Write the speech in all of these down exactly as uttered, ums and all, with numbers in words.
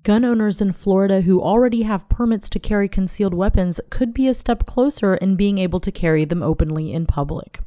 Gun owners in Florida who already have permits to carry concealed weapons could be a step closer in being able to carry them openly in public.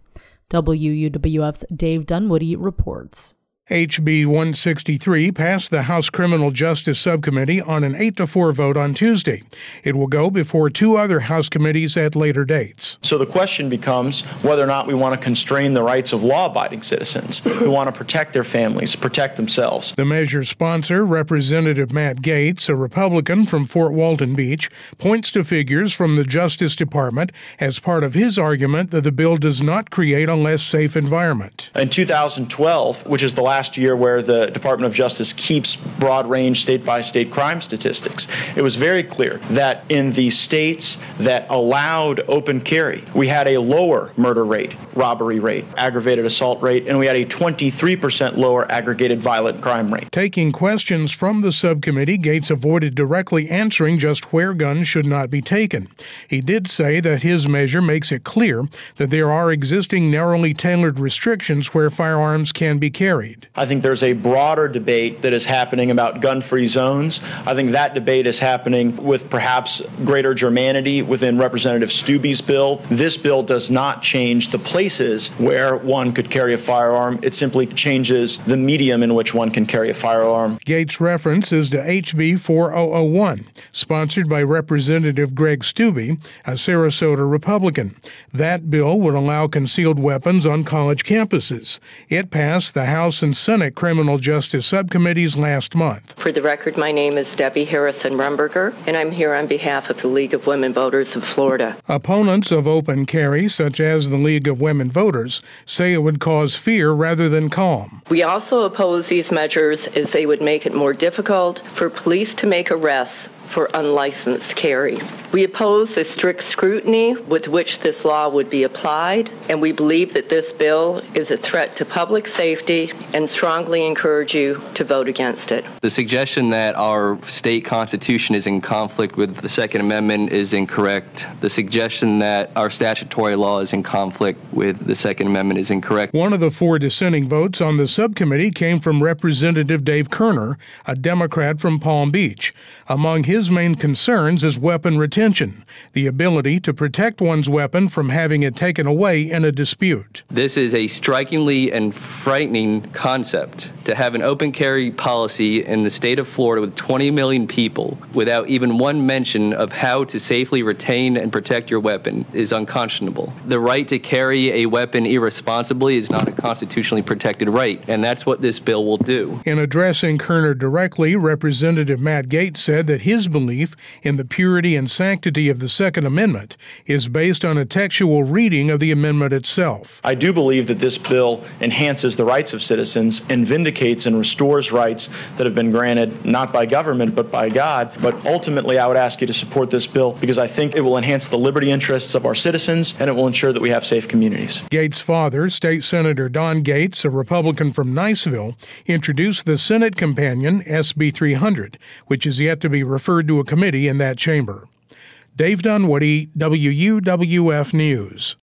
W U W F's Dave Dunwoody reports. H B one sixty-three passed the House Criminal Justice Subcommittee on an eight to four vote on Tuesday. It will go before two other House committees at later dates. So the question becomes whether or not we want to constrain the rights of law-abiding citizens who want to protect their families, protect themselves. The measure's sponsor, Representative Matt Gaetz, a Republican from Fort Walton Beach, points to figures from the Justice Department as part of his argument that the bill does not create a less safe environment. In two thousand twelve, which is the last Last year where the Department of Justice keeps broad-range state-by-state crime statistics, it was very clear that in the states that allowed open carry, we had a lower murder rate, robbery rate, aggravated assault rate, and we had a twenty-three percent lower aggregated violent crime rate. Taking questions from the subcommittee, Gaetz avoided directly answering just where guns should not be taken. He did say that his measure makes it clear that there are existing narrowly tailored restrictions where firearms can be carried. I think there's a broader debate that is happening about gun-free zones. I think that debate is happening with perhaps greater germanity within Representative Stubbe's bill. This bill does not change the places where one could carry a firearm. It simply changes the medium in which one can carry a firearm. Gaetz' reference is to H B four thousand one, sponsored by Representative Greg Steube, a Sarasota Republican. That bill would allow concealed weapons on college campuses. It passed the House and Senate Criminal Justice Subcommittees last month. For the record, my name is Debbie Harrison Rumberger, and I'm here on behalf of the League of Women Voters of Florida. Opponents of open carry, such as the League of Women Voters, say it would cause fear rather than calm. We also oppose these measures as they would make it more difficult for police to make arrests for unlicensed carry. We oppose the strict scrutiny with which this law would be applied, and we believe that this bill is a threat to public safety and strongly encourage you to vote against it. The suggestion that our state constitution is in conflict with the Second Amendment is incorrect. The suggestion that our statutory law is in conflict with the Second Amendment is incorrect. One of the four dissenting votes on the subcommittee came from Representative Dave Kerner, a Democrat from Palm Beach. Among his His main concerns is weapon retention, the ability to protect one's weapon from having it taken away in a dispute. This is a strikingly and frightening concept. To have an open carry policy in the state of Florida with twenty million people without even one mention of how to safely retain and protect your weapon is unconscionable. The right to carry a weapon irresponsibly is not a constitutionally protected right, and that's what this bill will do. In addressing Kerner directly, Representative Matt Gaetz said that his belief in the purity and sanctity of the Second Amendment is based on a textual reading of the amendment itself. I do believe that this bill enhances the rights of citizens and vindicates and restores rights that have been granted not by government but by God. But ultimately, I would ask you to support this bill because I think it will enhance the liberty interests of our citizens and it will ensure that we have safe communities. Gaetz' father, State Senator Don Gaetz, a Republican from Niceville, introduced the Senate companion, S B three hundred, which is yet to be referred to a committee in that chamber. Dave Dunwoody, W U W F News.